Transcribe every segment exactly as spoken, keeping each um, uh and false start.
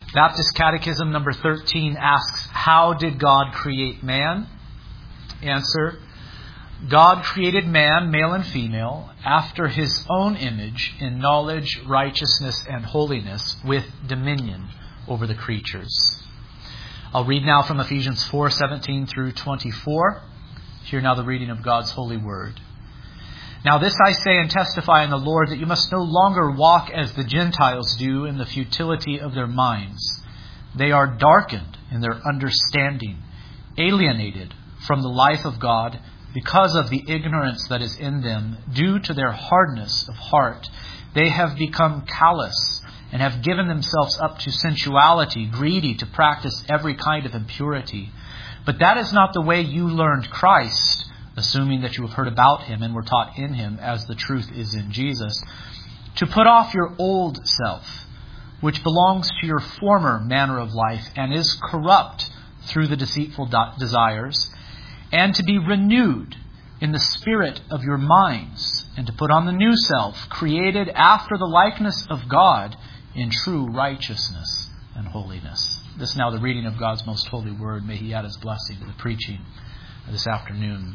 Baptist Catechism number thirteen asks, how did God create man? Answer, God created man, male and female, after His own image in knowledge, righteousness, and holiness, with dominion over the creatures. I'll read now from Ephesians four, seventeen through twenty-four. Hear now the reading of God's holy word. Now this I say and testify in the Lord, that you must no longer walk as the Gentiles do in the futility of their minds. They are darkened in their understanding, alienated from the life of God because of the ignorance that is in them, due to their hardness of heart. They have become callous and have given themselves up to sensuality, greedy to practice every kind of impurity. But that is not the way you learned Christ, assuming that you have heard about Him and were taught in Him, as the truth is in Jesus, to put off your old self, which belongs to your former manner of life and is corrupt through the deceitful desires, and to be renewed in the spirit of your minds, and to put on the new self, created after the likeness of God in true righteousness and holiness. This is now the reading of God's most holy word. May He add His blessing to the preaching this afternoon.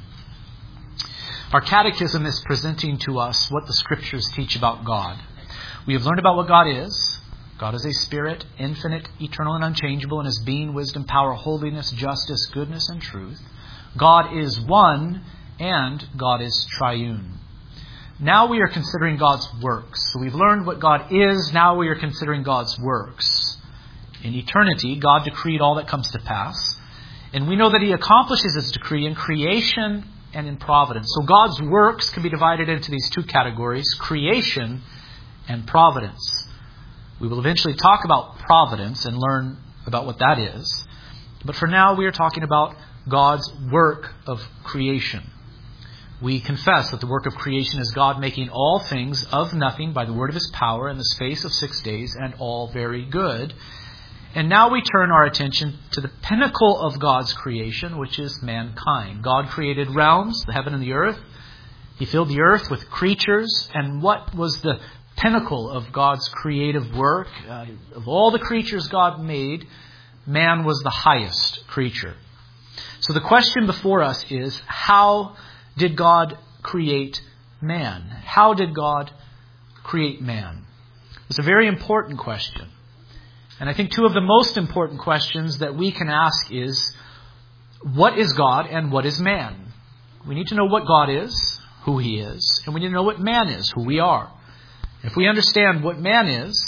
Our catechism is presenting to us what the Scriptures teach about God. We have learned about what God is. God is a spirit, infinite, eternal, and unchangeable in His being, wisdom, power, holiness, justice, goodness, and truth. God is one, and God is triune. Now we are considering God's works. So we've learned what God is. Now we are considering God's works. In eternity, God decreed all that comes to pass. And we know that He accomplishes His decree in creation and in providence. So God's works can be divided into these two categories, creation and providence. We will eventually talk about providence and learn about what that is. But for now, we are talking about God's work of creation. We confess that the work of creation is God making all things of nothing by the word of His power in the space of six days, and all very good. And now we turn our attention to the pinnacle of God's creation, which is mankind. God created realms, the heaven and the earth. He filled the earth with creatures. And what was the pinnacle of God's creative work? Uh, of all the creatures God made, man was the highest creature. So the question before us is, how did God create man? How did God create man? It's a very important question. And I think two of the most important questions that we can ask is, what is God and what is man? We need to know what God is, who He is, and we need to know what man is, who we are. If we understand what man is,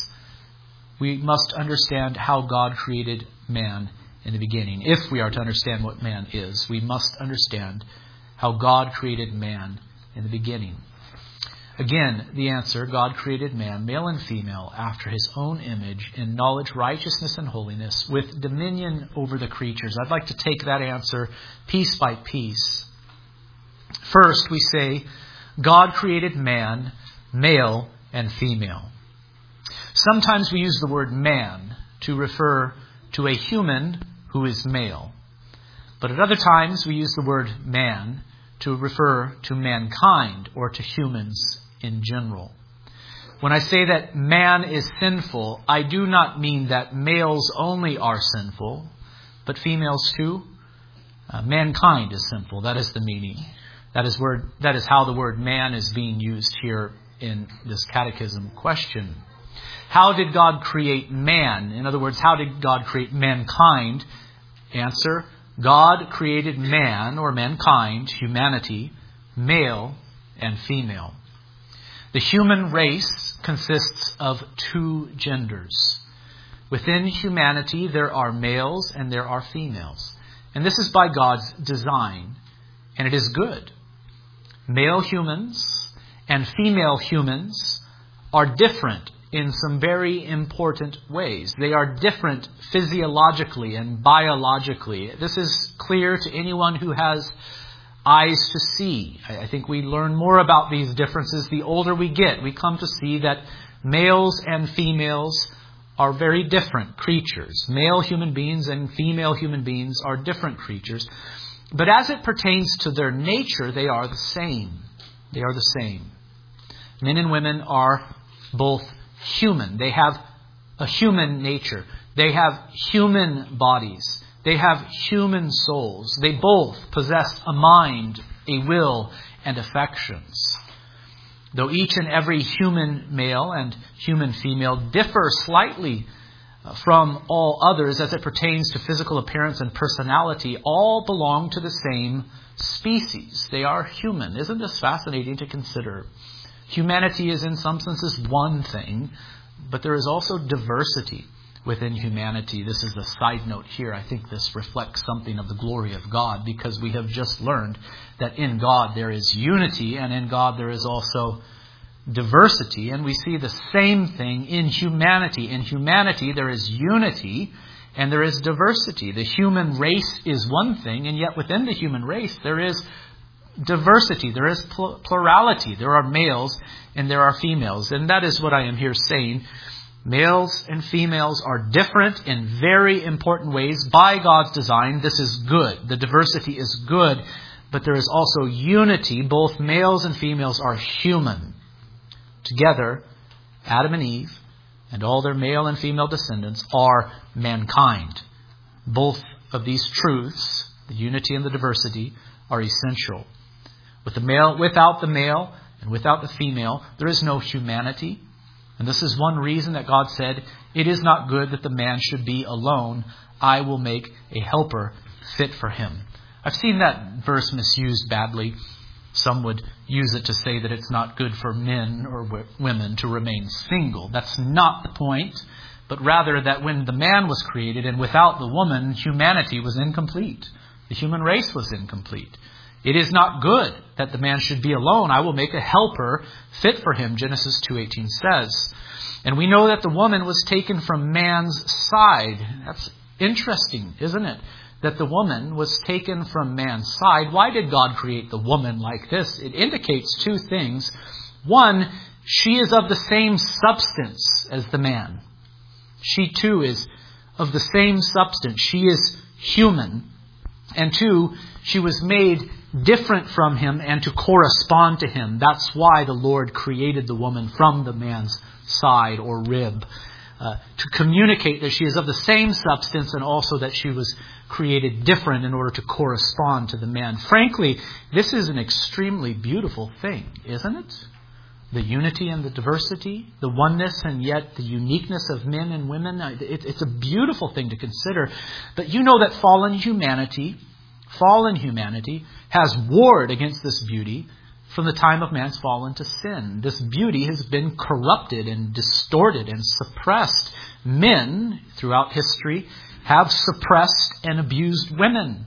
we must understand how God created man in the beginning. If we are to understand what man is, we must understand how God created man in the beginning. Again, the answer, God created man, male and female, after His own image, in knowledge, righteousness, and holiness, with dominion over the creatures. I'd like to take that answer piece by piece. First, we say, God created man, male and female. Sometimes we use the word man to refer to a human who is male. But at other times, we use the word man to refer to mankind or to humans in general. When I say that man is sinful, I do not mean that males only are sinful, but females too. Uh, mankind is sinful. That is the meaning. That is word. That is how the word man is being used here in this catechism question. How did God create man? In other words, how did God create mankind? Answer, God created man, or mankind, humanity, male and female. The human race consists of two genders. Within humanity, there are males and there are females. And this is by God's design, and it is good. Male humans and female humans are different in some very important ways. They are different physiologically and biologically. This is clear to anyone who has eyes to see. I think we learn more about these differences the older we get. We come to see that males and females are very different creatures. Male human beings and female human beings are different creatures. But as it pertains to their nature, they are the same. They are the same. Men and women are both human. They have a human nature. They have human bodies. They have human souls. They both possess a mind, a will, and affections. Though each and every human male and human female differ slightly from all others as it pertains to physical appearance and personality, all belong to the same species. They are human. Isn't this fascinating to consider? Humanity is in some senses one thing, but there is also diversity within humanity. This is a side note here. I think this reflects something of the glory of God, because we have just learned that in God there is unity, and in God there is also diversity. And we see the same thing in humanity. In humanity there is unity and there is diversity. The human race is one thing, and yet within the human race there is diversity. There is pl- plurality. There are males and there are females. And that is what I am here saying. Males and females are different in very important ways by God's design. This is good. The diversity is good, but there is also unity. Both males and females are human. Together, Adam and Eve and all their male and female descendants are mankind. Both of these truths, the unity and the diversity, are essential. With the male, without the male and without the female, there is no humanity. And this is one reason that God said, "It is not good that the man should be alone. I will make a helper fit for him." I've seen that verse misused badly. Some would use it to say that it's not good for men or w- women to remain single. That's not the point, but rather that when the man was created and without the woman, humanity was incomplete. The human race was incomplete. It is not good that the man should be alone. I will make a helper fit for him, Genesis two eighteen says. And we know that the woman was taken from man's side. That's interesting, isn't it? That the woman was taken from man's side. Why did God create the woman like this? It indicates two things. One, she is of the same substance as the man. She too is of the same substance. She is human. And two, she was made different from him and to correspond to him. That's why the Lord created the woman from the man's side or rib. Uh, to communicate that she is of the same substance, and also that she was created different in order to correspond to the man. Frankly, this is an extremely beautiful thing, isn't it? The unity and the diversity, the oneness and yet the uniqueness of men and women. It, it's a beautiful thing to consider. But you know that fallen humanity, fallen humanity has warred against this beauty from the time of man's fall into sin. This beauty has been corrupted and distorted and suppressed. Men, throughout history, have suppressed and abused women.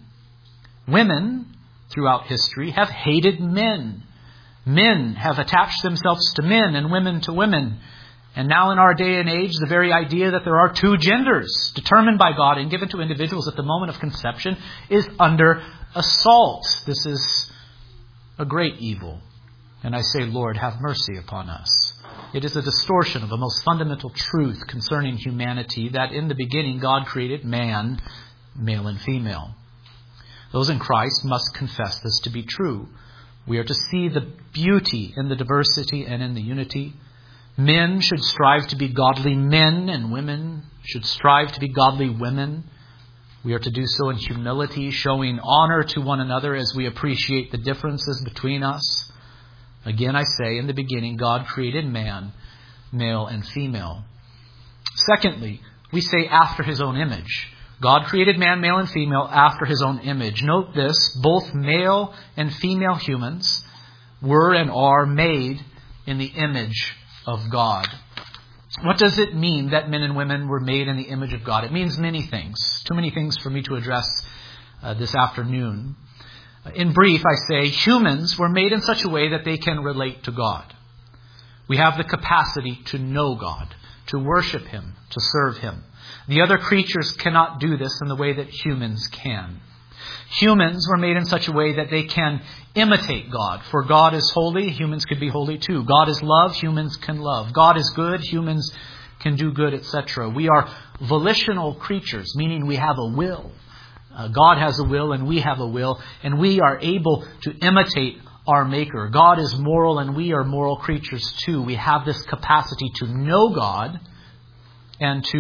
Women, throughout history, have hated men. Men have attached themselves to men and women to women. And now in our day and age, the very idea that there are two genders determined by God and given to individuals at the moment of conception is under assault. This is a great evil. And I say, Lord, have mercy upon us. It is a distortion of a most fundamental truth concerning humanity, that in the beginning God created man, male and female. Those in Christ must confess this to be true. We are to see the beauty in the diversity and in the unity. Men should strive to be godly men, and women should strive to be godly women. We are to do so in humility, showing honor to one another as we appreciate the differences between us. Again, I say, in the beginning, God created man, male and female. Secondly, we say after his own image. God created man, male and female after his own image. Note this, both male and female humans were and are made in the image of God. What does it mean that men and women were made in the image of God? It means many things. Too many things for me to address uh, this afternoon. In brief, I say humans were made in such a way that they can relate to God. We have the capacity to know God, to worship him, to serve him. The other creatures cannot do this in the way that humans can. Humans were made in such a way that they can imitate God. For God is holy, humans could be holy too. God is love, humans can love. God is good, humans can do good, et cetera. We are volitional creatures, meaning we have a will. Uh, God has a will and we have a will, and we are able to imitate our Maker. God is moral and we are moral creatures too. We have this capacity to know God and to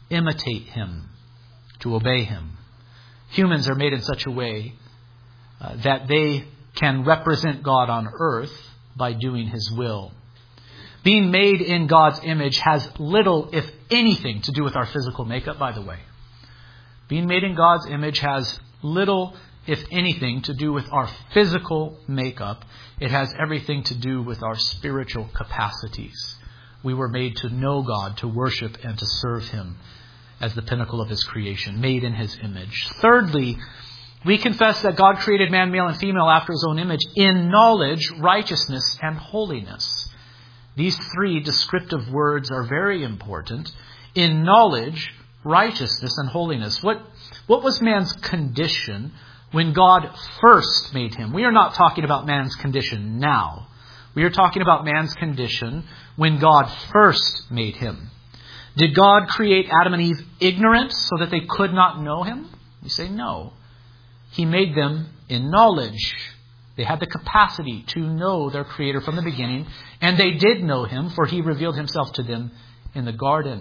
imitate him, to obey him. Humans are made in such a way uh, that they can represent God on earth by doing his will. Being made in God's image has little, if anything, to do with our physical makeup, by the way. Being made in God's image has little, if anything, to do with our physical makeup. It has everything to do with our spiritual capacities. We were made to know God, to worship and to serve him as the pinnacle of his creation, made in his image. Thirdly, we confess that God created man, male and female after his own image in knowledge, righteousness, and holiness. These three descriptive words are very important. In knowledge, righteousness, and holiness. What, what was man's condition when God first made him? We are not talking about man's condition now. We are talking about man's condition when God first made him. Did God create Adam and Eve ignorant so that they could not know him? We say no. He made them in knowledge. They had the capacity to know their Creator from the beginning, and they did know him, for he revealed himself to them in the garden.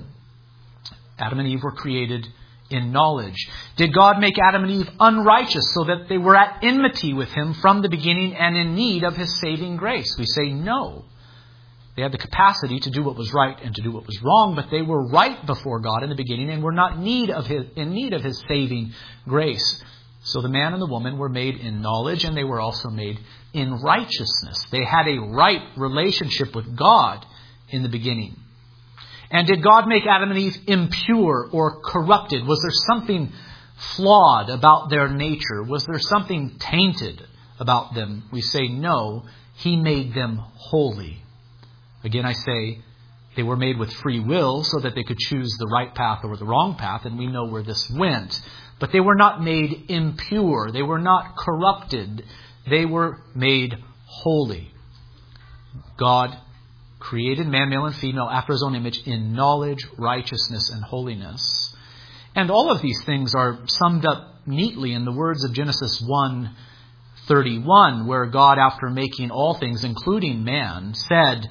Adam and Eve were created in knowledge. Did God make Adam and Eve unrighteous so that they were at enmity with him from the beginning and in need of his saving grace? We say no. They had the capacity to do what was right and to do what was wrong, but they were right before God in the beginning and were not need of his, in need of his saving grace. So the man and the woman were made in knowledge, and they were also made in righteousness. They had a right relationship with God in the beginning. And did God make Adam and Eve impure or corrupted? Was there something flawed about their nature? Was there something tainted about them? We say no. He made them holy. Again, I say they were made with free will so that they could choose the right path or the wrong path, and we know where this went. But they were not made impure. They were not corrupted. They were made holy. God created man, male and female after his own image in knowledge, righteousness, and holiness. And all of these things are summed up neatly in the words of Genesis one thirty-one, where God, after making all things, including man, said,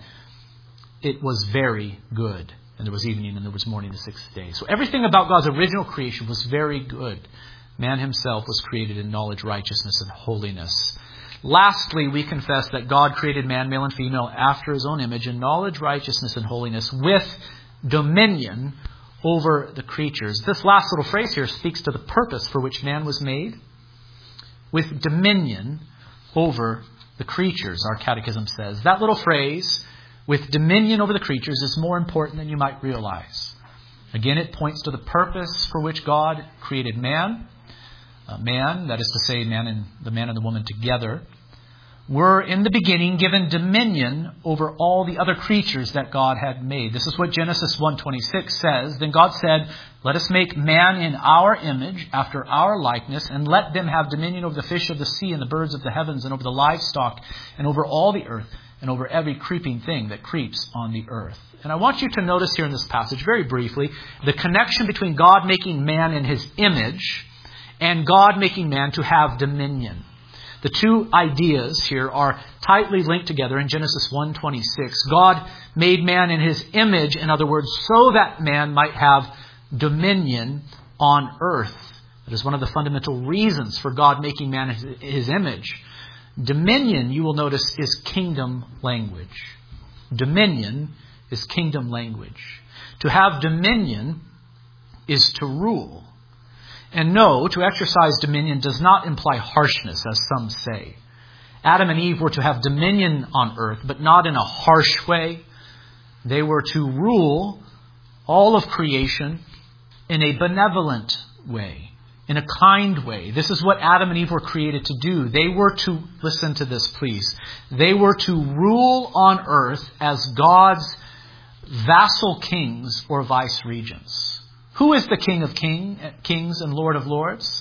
it was very good. And there was evening and there was morning the sixth day. So everything about God's original creation was very good. Man himself was created in knowledge, righteousness, and holiness. Lastly, we confess that God created man, male and female, after his own image in knowledge, righteousness, and holiness with dominion over the creatures. This last little phrase here speaks to the purpose for which man was made. With dominion over the creatures, our catechism says. That little phrase, with dominion over the creatures, is more important than you might realize. Again, it points to the purpose for which God created man. Uh, man, that is to say, man and the man and the woman together, were in the beginning given dominion over all the other creatures that God had made. This is what Genesis one twenty-six says. Then God said, let us make man in our image, after our likeness, and let them have dominion over the fish of the sea and the birds of the heavens and over the livestock and over all the earth and over every creeping thing that creeps on the earth. And I want you to notice here in this passage, very briefly, the connection between God making man in his image and God making man to have dominion. The two ideas here are tightly linked together in Genesis one twenty-six. God made man in his image, in other words, so that man might have dominion on earth. That is one of the fundamental reasons for God making man in his image. Dominion, you will notice, is kingdom language. Dominion is kingdom language. To have dominion is to rule. And no, to exercise dominion does not imply harshness, as some say. Adam and Eve were to have dominion on earth, but not in a harsh way. They were to rule all of creation in a benevolent way, in a kind way. This is what Adam and Eve were created to do. They were to, listen to this please, they were to rule on earth as God's vassal kings or vice regents. Who is the King of king, kings and Lord of lords?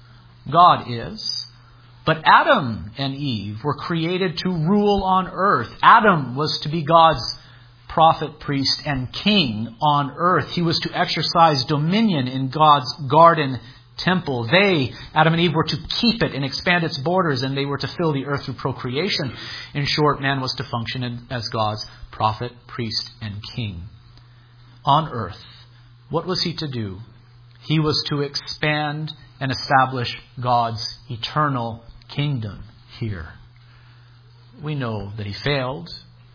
God is. But Adam and Eve were created to rule on earth. Adam was to be God's prophet, priest, and king on earth. He was to exercise dominion in God's garden temple. They, Adam and Eve, were to keep it and expand its borders, and they were to fill the earth through procreation. In short, man was to function as God's prophet, priest, and king on earth. What was he to do? He was to expand and establish God's eternal kingdom here. We know that he failed.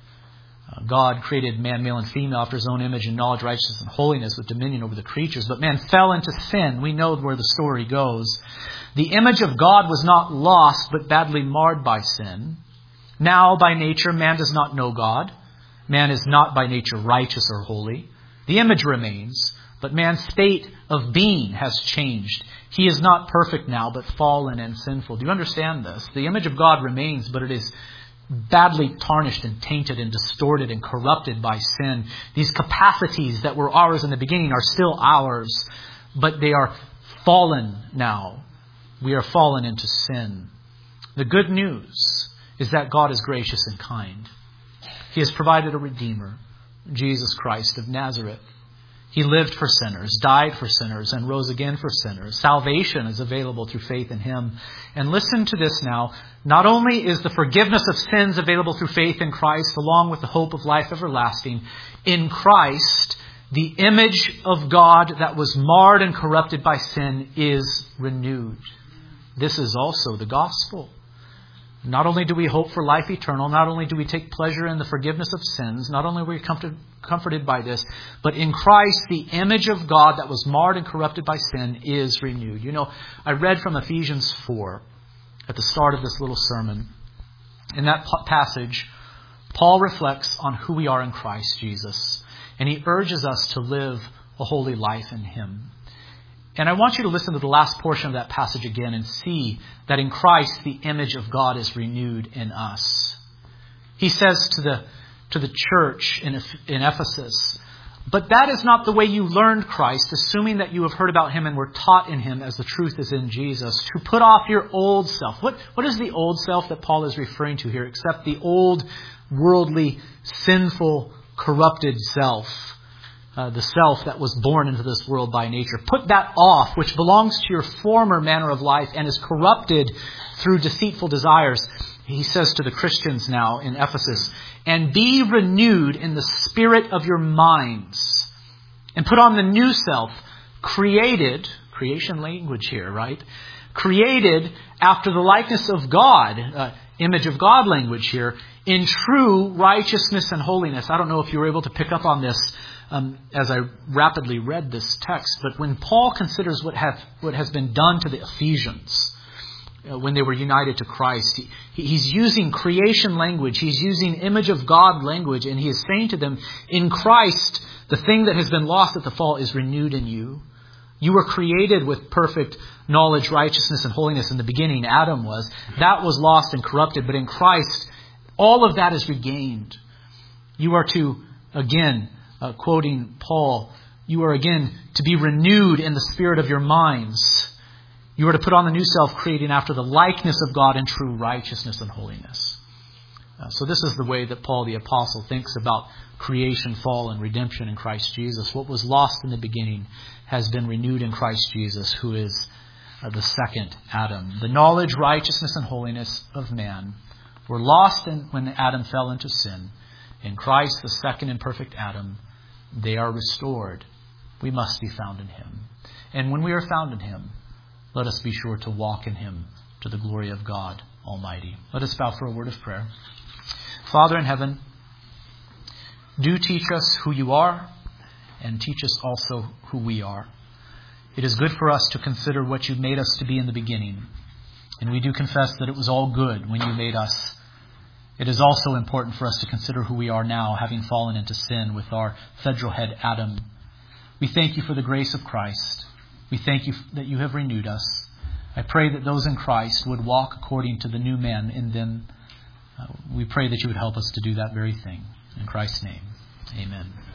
Uh, God created man, male and female after his own image in knowledge, righteousness, and holiness with dominion over the creatures. But man fell into sin. We know where the story goes. The image of God was not lost, but badly marred by sin. Now, by nature, man does not know God. Man is not by nature righteous or holy. The image remains, but man's state of being has changed. He is not perfect now, but fallen and sinful. Do you understand this? The image of God remains, but it is badly tarnished and tainted and distorted and corrupted by sin. These capacities that were ours in the beginning are still ours, but they are fallen now. We are fallen into sin. The good news is that God is gracious and kind. He has provided a Redeemer, Jesus Christ of Nazareth. He lived for sinners, died for sinners, and rose again for sinners. Salvation is available through faith in Him. And listen to this now. Not only is the forgiveness of sins available through faith in Christ, along with the hope of life everlasting, in Christ, the image of God that was marred and corrupted by sin is renewed. This is also the gospel. Not only do we hope for life eternal, not only do we take pleasure in the forgiveness of sins, not only are we comforted, comforted by this, but in Christ, the image of God that was marred and corrupted by sin is renewed. You know, I read from Ephesians four at the start of this little sermon. In that passage, Paul reflects on who we are in Christ Jesus, and he urges us to live a holy life in Him. And I want you to listen to the last portion of that passage again and see that in Christ the image of God is renewed in us. He says to the to the church in, in Ephesus, "But that is not the way you learned Christ, assuming that you have heard about Him and were taught in Him as the truth is in Jesus, to put off your old self." What, what is the old self that Paul is referring to here, except the old, worldly, sinful, corrupted self? Uh, the self that was born into this world by nature. Put that off, which belongs to your former manner of life and is corrupted through deceitful desires. He says to the Christians now in Ephesus, "And be renewed in the spirit of your minds, and put on the new self, created," creation language here, right? "Created after the likeness of God," uh, image of God language here, "in true righteousness and holiness." I don't know if you were able to pick up on this Um, as I rapidly read this text, but when Paul considers what have what has been done to the Ephesians uh, when they were united to Christ, he, he's using creation language, he's using image of God language, and he is saying to them, in Christ, the thing that has been lost at the fall is renewed in you. You were created with perfect knowledge, righteousness, and holiness in the beginning. Adam was. That was lost and corrupted, but in Christ, all of that is regained. You are to, again, Uh, quoting Paul, you are again to be renewed in the spirit of your minds. You are to put on the new self, creating after the likeness of God in true righteousness and holiness. Uh, so this is the way that Paul the Apostle thinks about creation, fall, and redemption in Christ Jesus. What was lost in the beginning has been renewed in Christ Jesus, who is uh, the second Adam. The knowledge, righteousness, and holiness of man were lost in, when Adam fell into sin. In Christ, the second and perfect Adam, they are restored. We must be found in Him. And when we are found in Him, let us be sure to walk in Him to the glory of God Almighty. Let us bow for a word of prayer. Father in heaven, do teach us who You are, and teach us also who we are. It is good for us to consider what You made us to be in the beginning. And we do confess that it was all good when You made us. It is also important for us to consider who we are now, having fallen into sin with our federal head Adam. We thank You for the grace of Christ. We thank You that You have renewed us. I pray that those in Christ would walk according to the new man in them. Uh, we pray that You would help us to do that very thing. In Christ's name, amen.